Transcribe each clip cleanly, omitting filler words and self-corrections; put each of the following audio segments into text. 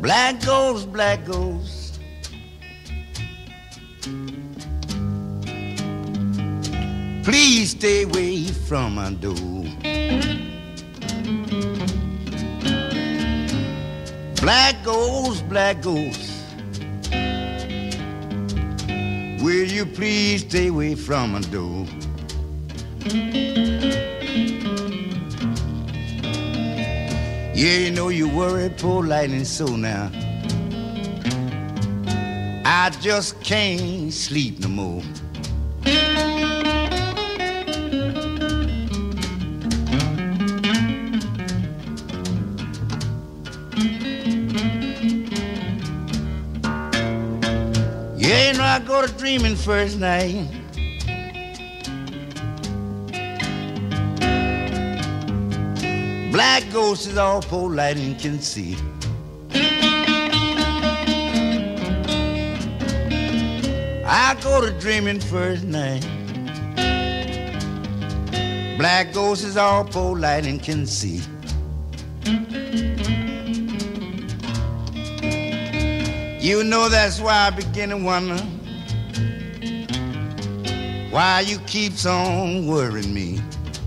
Black ghost. Please stay away from my door. Black ghost. Will you please stay away from my door? Yeah, you know you worry, poor lightning, so now I just can't sleep no more. Yeah, you know I go to dreaming first night. Black ghost is all poor lightning can see. I go to dreaming first night. Black ghost is all poor lightning can see. You know that's why I begin to wonder why you keeps on worrying me.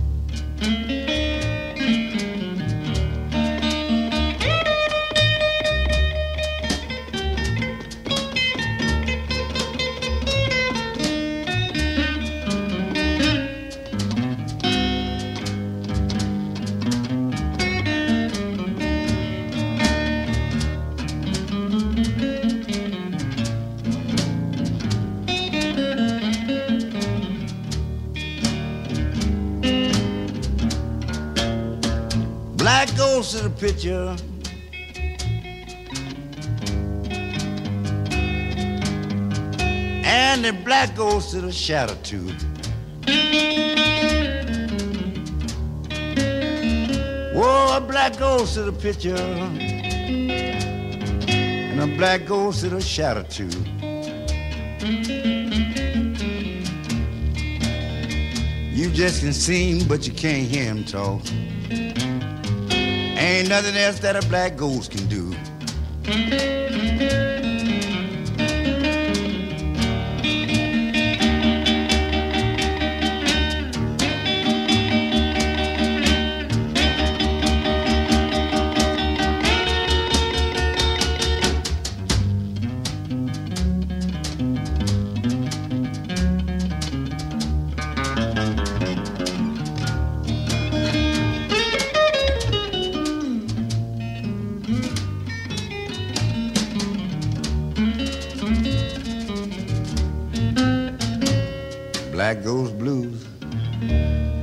Black ghost is a picture, and the black ghost is a shadow too. Whoa, a black ghost is a picture, and a black ghost is a shadow too. You just can see him, but you can't hear him talk. Ain't nothing else that a black ghost can do. Black Ghost Blues.